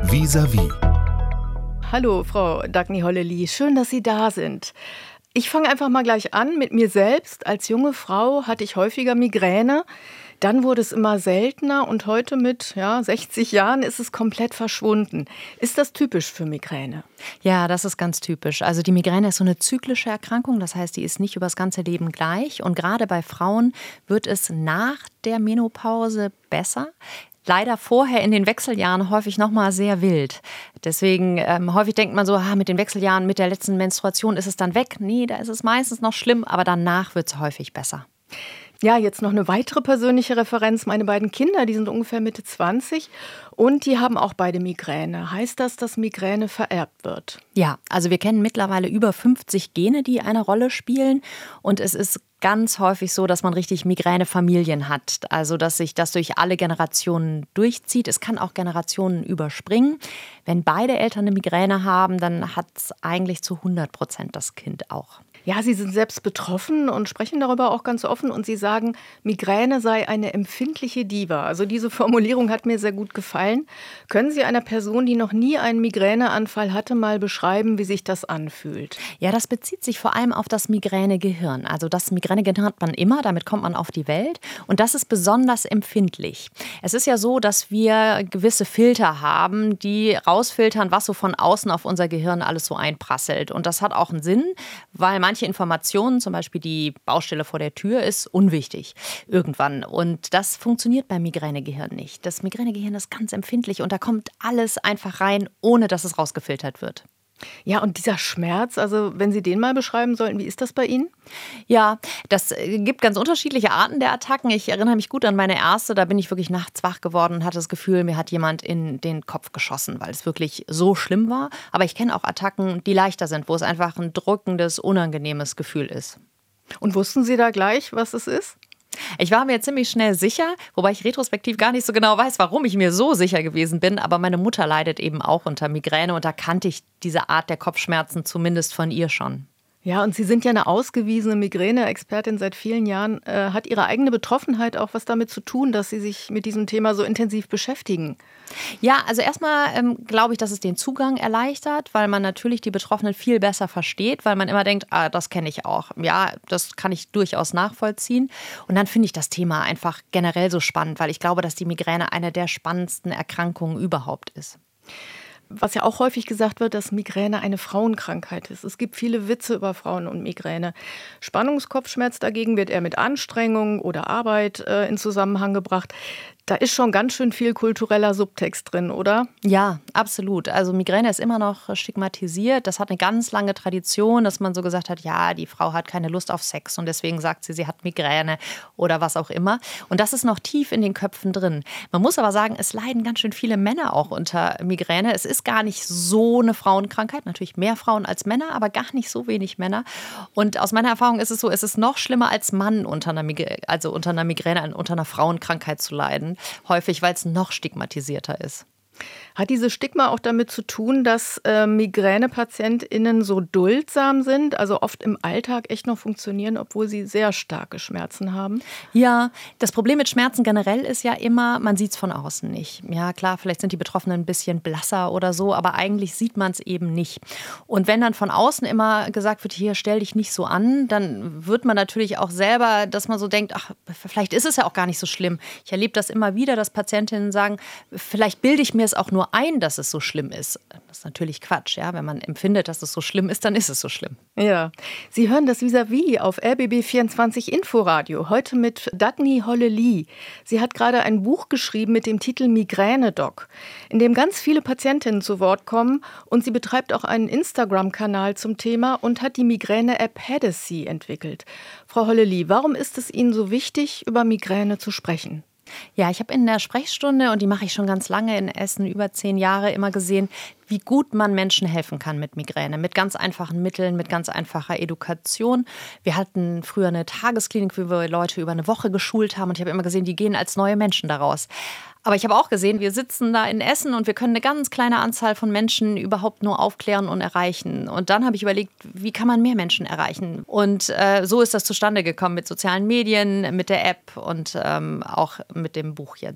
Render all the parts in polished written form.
Vis-à-vis. Hallo, Frau Dagny Hollely, schön, dass Sie da sind. Ich fange einfach mal gleich an mit mir selbst. Als junge Frau hatte ich häufiger Migräne. Dann wurde es immer seltener und heute mit 60 Jahren ist es komplett verschwunden. Ist das typisch für Migräne? Ja, das ist ganz typisch. Also die Migräne ist so eine zyklische Erkrankung, das heißt, die ist nicht über das ganze Leben gleich. Und gerade bei Frauen wird es nach der Menopause besser. Leider vorher in den Wechseljahren häufig nochmal sehr wild. Deswegen häufig denkt man so, mit den Wechseljahren, mit der letzten Menstruation ist es dann weg. Nee, da ist es meistens noch schlimm, aber danach wird es häufig besser. Ja, jetzt noch eine weitere persönliche Referenz. Meine beiden Kinder, die sind ungefähr Mitte 20 und die haben auch beide Migräne. Heißt das, dass Migräne vererbt wird? Ja, also wir kennen mittlerweile über 50 Gene, die eine Rolle spielen. Und es ist ganz häufig so, dass man richtig Migränefamilien hat. Also dass sich das durch alle Generationen durchzieht. Es kann auch Generationen überspringen. Wenn beide Eltern eine Migräne haben, dann hat es eigentlich zu 100% das Kind auch. Ja, Sie sind selbst betroffen und sprechen darüber auch ganz offen. Und Sie sagen, Migräne sei eine empfindliche Diva. Also diese Formulierung hat mir sehr gut gefallen. Können Sie einer Person, die noch nie einen Migräneanfall hatte, mal beschreiben, wie sich das anfühlt? Ja, das bezieht sich vor allem auf das Migränegehirn. Also das Migränegehirn hat man immer, damit kommt man auf die Welt. Und das ist besonders empfindlich. Es ist ja so, dass wir gewisse Filter haben, die rausfiltern, was so von außen auf unser Gehirn alles so einprasselt. Und das hat auch einen Sinn, weil manche Informationen, zum Beispiel die Baustelle vor der Tür, ist unwichtig irgendwann. Und das funktioniert beim Migränegehirn nicht. Das Migränegehirn ist ganz empfindlich und da kommt alles einfach rein, ohne dass es rausgefiltert wird. Ja, und dieser Schmerz, also wenn Sie den mal beschreiben sollten, wie ist das bei Ihnen? Ja, das gibt ganz unterschiedliche Arten der Attacken. Ich erinnere mich gut an meine erste, da bin ich wirklich nachts wach geworden und hatte das Gefühl, mir hat jemand in den Kopf geschossen, weil es wirklich so schlimm war. Aber ich kenne auch Attacken, die leichter sind, wo es einfach ein drückendes, unangenehmes Gefühl ist. Und wussten Sie da gleich, was es ist? Ich war mir ziemlich schnell sicher, wobei ich retrospektiv gar nicht so genau weiß, warum ich mir so sicher gewesen bin. Aber meine Mutter leidet eben auch unter Migräne und da kannte ich diese Art der Kopfschmerzen zumindest von ihr schon. Ja, und Sie sind ja eine ausgewiesene Migräne-Expertin seit vielen Jahren. Hat Ihre eigene Betroffenheit auch was damit zu tun, dass Sie sich mit diesem Thema so intensiv beschäftigen? Ja, also erstmal glaube ich, dass es den Zugang erleichtert, weil man natürlich die Betroffenen viel besser versteht, weil man immer denkt, das kenne ich auch. Ja, das kann ich durchaus nachvollziehen. Und dann finde ich das Thema einfach generell so spannend, weil ich glaube, dass die Migräne eine der spannendsten Erkrankungen überhaupt ist. Was ja auch häufig gesagt wird, dass Migräne eine Frauenkrankheit ist. Es gibt viele Witze über Frauen und Migräne. Spannungskopfschmerz dagegen wird eher mit Anstrengung oder Arbeit in Zusammenhang gebracht. Da ist schon ganz schön viel kultureller Subtext drin, oder? Ja, absolut. Also Migräne ist immer noch stigmatisiert. Das hat eine ganz lange Tradition, dass man so gesagt hat, ja, die Frau hat keine Lust auf Sex und deswegen sagt sie, sie hat Migräne oder was auch immer. Und das ist noch tief in den Köpfen drin. Man muss aber sagen, es leiden ganz schön viele Männer auch unter Migräne. Es ist gar nicht so eine Frauenkrankheit. Natürlich mehr Frauen als Männer, aber gar nicht so wenig Männer. Und aus meiner Erfahrung ist es so, es ist noch schlimmer als Mann unter einer Migräne, unter einer Frauenkrankheit zu leiden. Häufig, weil es noch stigmatisierter ist. Hat dieses Stigma auch damit zu tun, dass MigränepatientInnen so duldsam sind, also oft im Alltag echt noch funktionieren, obwohl sie sehr starke Schmerzen haben? Ja, das Problem mit Schmerzen generell ist ja immer, man sieht es von außen nicht. Ja, klar, vielleicht sind die Betroffenen ein bisschen blasser oder so, aber eigentlich sieht man es eben nicht. Und wenn dann von außen immer gesagt wird, hier, stell dich nicht so an, dann wird man natürlich auch selber, dass man so denkt, ach, vielleicht ist es ja auch gar nicht so schlimm. Ich erlebe das immer wieder, dass Patientinnen sagen, vielleicht bilde ich mir es auch nur ein, dass es so schlimm ist. Das ist natürlich Quatsch, ja. Wenn man empfindet, dass es so schlimm ist, dann ist es so schlimm. Ja, Sie hören das Vis-à-vis auf RBB24 Inforadio, heute mit Dagny Hollely. Sie hat gerade ein Buch geschrieben mit dem Titel Migräne-Doc, in dem ganz viele Patientinnen zu Wort kommen und sie betreibt auch einen Instagram-Kanal zum Thema und hat die Migräne-App Hadassy entwickelt. Frau Hollely, warum ist es Ihnen so wichtig, über Migräne zu sprechen? Ja, ich habe in der Sprechstunde, und die mache ich schon ganz lange in Essen, über 10 Jahre, immer gesehen, wie gut man Menschen helfen kann mit Migräne, mit ganz einfachen Mitteln, mit ganz einfacher Education. Wir hatten früher eine Tagesklinik, wo wir Leute über eine Woche geschult haben und ich habe immer gesehen, die gehen als neue Menschen daraus. Aber ich habe auch gesehen, wir sitzen da in Essen und wir können eine ganz kleine Anzahl von Menschen überhaupt nur aufklären und erreichen. Und dann habe ich überlegt, wie kann man mehr Menschen erreichen? Und so ist das zustande gekommen mit sozialen Medien, mit der App und auch mit dem Buch jetzt.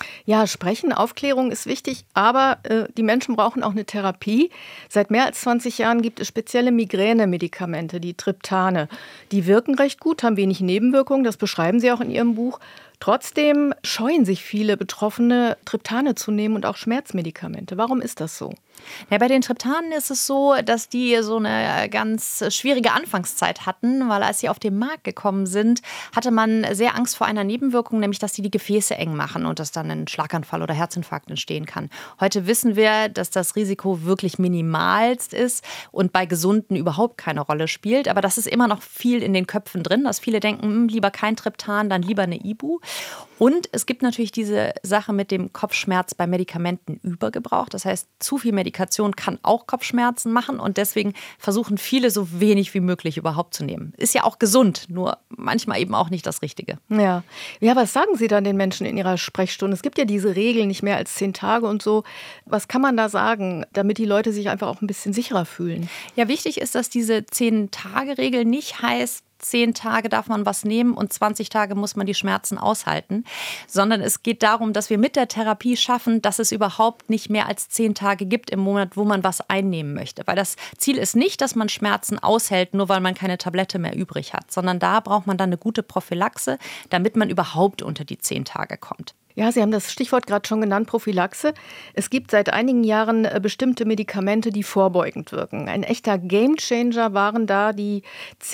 Ja, Sprechen, Aufklärung ist wichtig, aber die Menschen brauchen auch eine Therapie. Seit mehr als 20 Jahren gibt es spezielle Migränemedikamente, die Triptane. Die wirken recht gut, haben wenig Nebenwirkungen, das beschreiben Sie auch in Ihrem Buch. Trotzdem scheuen sich viele Betroffene, Triptane zu nehmen und auch Schmerzmedikamente. Warum ist das so? Ja, bei den Triptanen ist es so, dass die so eine ganz schwierige Anfangszeit hatten, weil als sie auf den Markt gekommen sind, hatte man sehr Angst vor einer Nebenwirkung, nämlich dass die Gefäße eng machen und dass dann ein Schlaganfall oder Herzinfarkt entstehen kann. Heute wissen wir, dass das Risiko wirklich minimalst ist und bei Gesunden überhaupt keine Rolle spielt. Aber das ist immer noch viel in den Köpfen drin, dass viele denken, lieber kein Triptan, dann lieber eine Ibu. Und es gibt natürlich diese Sache mit dem Kopfschmerz bei Medikamentenübergebrauch. Das heißt, zu viel Medikation kann auch Kopfschmerzen machen und deswegen versuchen viele so wenig wie möglich überhaupt zu nehmen. Ist ja auch gesund, nur manchmal eben auch nicht das Richtige. Ja, was sagen Sie dann den Menschen in Ihrer Sprechstunde? Es gibt ja diese Regel, nicht mehr als 10 Tage und so. Was kann man da sagen, damit die Leute sich einfach auch ein bisschen sicherer fühlen? Ja, wichtig ist, dass diese 10-Tage-Regel nicht heißt, 10 Tage darf man was nehmen und 20 Tage muss man die Schmerzen aushalten, sondern es geht darum, dass wir mit der Therapie schaffen, dass es überhaupt nicht mehr als 10 Tage gibt im Monat, wo man was einnehmen möchte. Weil das Ziel ist nicht, dass man Schmerzen aushält, nur weil man keine Tablette mehr übrig hat, sondern da braucht man dann eine gute Prophylaxe, damit man überhaupt unter die 10 Tage kommt. Ja, Sie haben das Stichwort gerade schon genannt, Prophylaxe. Es gibt seit einigen Jahren bestimmte Medikamente, die vorbeugend wirken. Ein echter Gamechanger waren da die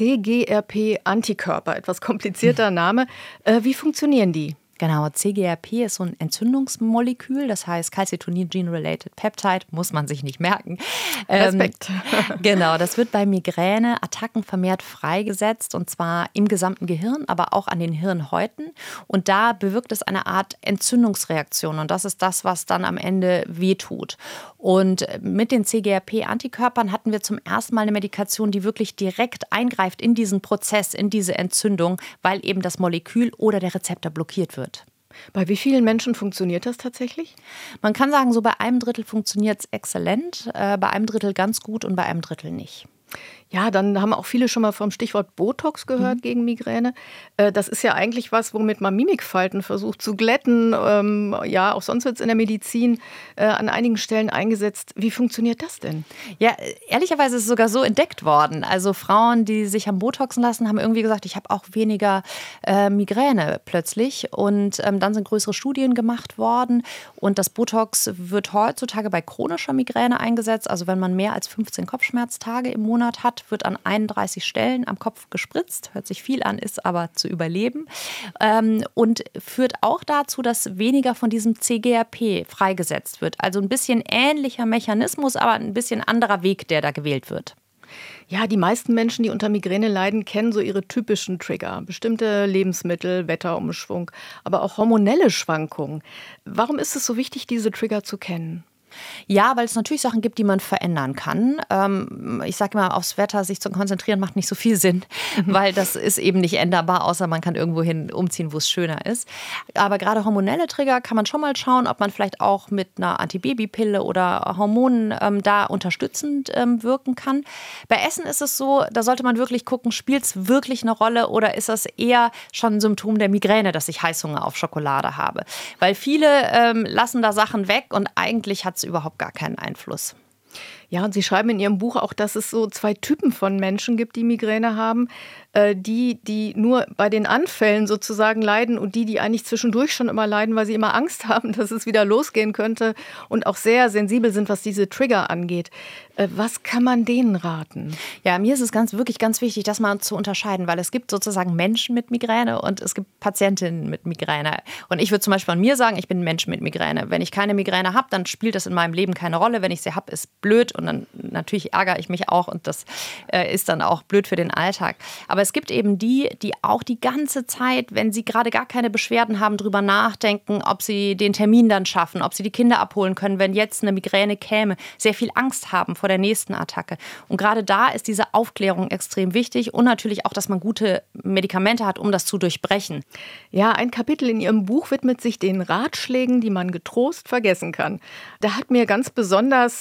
CGRP-Antikörper. Etwas komplizierter Name. Wie funktionieren die? Genau, CGRP ist so ein Entzündungsmolekül, das heißt Calcitonin Gene-Related Peptide, muss man sich nicht merken. Respekt. Genau, das wird bei Migräneattacken vermehrt freigesetzt und zwar im gesamten Gehirn, aber auch an den Hirnhäuten. Und da bewirkt es eine Art Entzündungsreaktion und das ist das, was dann am Ende wehtut. Und mit den CGRP-Antikörpern hatten wir zum ersten Mal eine Medikation, die wirklich direkt eingreift in diesen Prozess, in diese Entzündung, weil eben das Molekül oder der Rezeptor blockiert wird. Bei wie vielen Menschen funktioniert das tatsächlich? Man kann sagen, so bei einem Drittel funktioniert es exzellent, bei einem Drittel ganz gut und bei einem Drittel nicht. Ja, dann haben auch viele schon mal vom Stichwort Botox gehört gegen Migräne. Das ist ja eigentlich was, womit man Mimikfalten versucht zu glätten. Ja, auch sonst wird es in der Medizin an einigen Stellen eingesetzt. Wie funktioniert das denn? Ja, ehrlicherweise ist es sogar so entdeckt worden. Also Frauen, die sich haben Botoxen lassen, haben irgendwie gesagt, ich habe auch weniger Migräne plötzlich. Und dann sind größere Studien gemacht worden. Und das Botox wird heutzutage bei chronischer Migräne eingesetzt. Also wenn man mehr als 15 Kopfschmerztage im Monat hat, wird an 31 Stellen am Kopf gespritzt. Hört sich viel an, ist aber zu überleben. Und führt auch dazu, dass weniger von diesem CGRP freigesetzt wird. Also ein bisschen ähnlicher Mechanismus, aber ein bisschen anderer Weg, der da gewählt wird. Ja, die meisten Menschen, die unter Migräne leiden, kennen so ihre typischen Trigger. Bestimmte Lebensmittel, Wetterumschwung, aber auch hormonelle Schwankungen. Warum ist es so wichtig, diese Trigger zu kennen? Ja, weil es natürlich Sachen gibt, die man verändern kann. Ich sage immer, aufs Wetter sich zu konzentrieren, macht nicht so viel Sinn, weil das ist eben nicht änderbar, außer man kann irgendwo hin umziehen, wo es schöner ist. Aber gerade hormonelle Trigger kann man schon mal schauen, ob man vielleicht auch mit einer Antibabypille oder Hormonen da unterstützend wirken kann. Bei Essen ist es so, da sollte man wirklich gucken, spielt es wirklich eine Rolle oder ist das eher schon ein Symptom der Migräne, dass ich Heißhunger auf Schokolade habe. Weil viele lassen da Sachen weg und eigentlich hat es überhaupt gar keinen Einfluss. Ja, und Sie schreiben in Ihrem Buch auch, dass es so 2 Typen von Menschen gibt, die Migräne haben. Die nur bei den Anfällen sozusagen leiden und die eigentlich zwischendurch schon immer leiden, weil sie immer Angst haben, dass es wieder losgehen könnte und auch sehr sensibel sind, was diese Trigger angeht. Was kann man denen raten? Ja, mir ist es wirklich ganz wichtig, das mal zu unterscheiden, weil es gibt sozusagen Menschen mit Migräne und es gibt Patientinnen mit Migräne. Und ich würde zum Beispiel von mir sagen, ich bin ein Mensch mit Migräne. Wenn ich keine Migräne habe, dann spielt das in meinem Leben keine Rolle. Wenn ich sie habe, ist blöd und dann natürlich ärgere ich mich auch und das ist dann auch blöd für den Alltag. Aber es gibt eben die auch die ganze Zeit, wenn sie gerade gar keine Beschwerden haben, drüber nachdenken, ob sie den Termin dann schaffen, ob sie die Kinder abholen können, wenn jetzt eine Migräne käme, sehr viel Angst haben vor der nächsten Attacke. Und gerade da ist diese Aufklärung extrem wichtig und natürlich auch, dass man gute Medikamente hat, um das zu durchbrechen. Ja, ein Kapitel in Ihrem Buch widmet sich den Ratschlägen, die man getrost vergessen kann. Da ist mir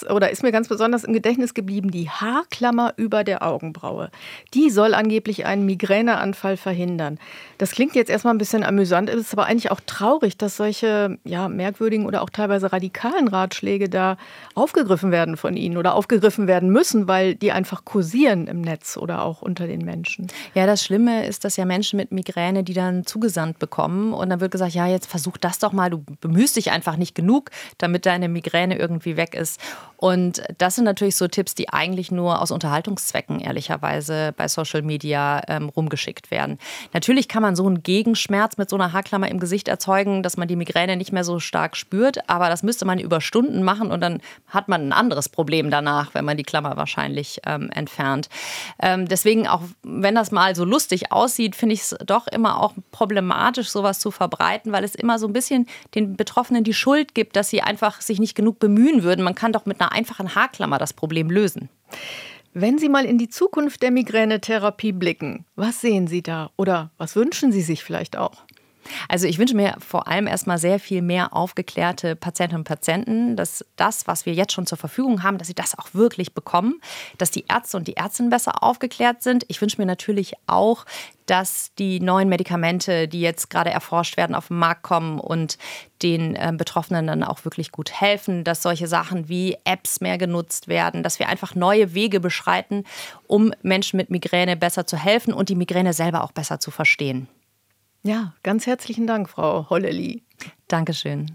mir ganz besonders im Gedächtnis geblieben, die Haarklammer über der Augenbraue. Die soll angeblich einen Migräneanfall verhindern. Das klingt jetzt erstmal ein bisschen amüsant, ist aber eigentlich auch traurig, dass solche merkwürdigen oder auch teilweise radikalen Ratschläge da aufgegriffen werden von Ihnen oder aufgegriffen werden müssen, weil die einfach kursieren im Netz oder auch unter den Menschen. Ja, das Schlimme ist, dass ja Menschen mit Migräne, die dann zugesandt bekommen und dann wird gesagt, ja, jetzt versuch das doch mal, du bemühst dich einfach nicht genug, damit deine Migräne irgendwie weg ist. Und das sind natürlich so Tipps, die eigentlich nur aus Unterhaltungszwecken ehrlicherweise bei Social Media rumgeschickt werden. Natürlich kann man so einen Gegenschmerz mit so einer Haarklammer im Gesicht erzeugen, dass man die Migräne nicht mehr so stark spürt, aber das müsste man über Stunden machen und dann hat man ein anderes Problem danach, wenn man die Klammer wahrscheinlich entfernt. Deswegen, auch wenn das mal so lustig aussieht, finde ich es doch immer auch problematisch, sowas zu verbreiten, weil es immer so ein bisschen den Betroffenen die Schuld gibt, dass sie einfach sich nicht genug bemühen würden. Man kann doch mit einer einfachen Haarklammer das Problem lösen. Wenn Sie mal in die Zukunft der Migränetherapie blicken, was sehen Sie da? Oder was wünschen Sie sich vielleicht auch? Also ich wünsche mir vor allem erstmal sehr viel mehr aufgeklärte Patientinnen und Patienten, dass das, was wir jetzt schon zur Verfügung haben, dass sie das auch wirklich bekommen, dass die Ärzte und die Ärztinnen besser aufgeklärt sind. Ich wünsche mir natürlich auch, dass die neuen Medikamente, die jetzt gerade erforscht werden, auf den Markt kommen und den Betroffenen dann auch wirklich gut helfen, dass solche Sachen wie Apps mehr genutzt werden, dass wir einfach neue Wege beschreiten, um Menschen mit Migräne besser zu helfen und die Migräne selber auch besser zu verstehen. Ja, ganz herzlichen Dank, Frau Hollely. Dankeschön.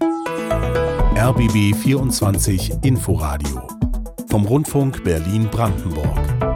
RBB 24 Inforadio vom Rundfunk Berlin-Brandenburg.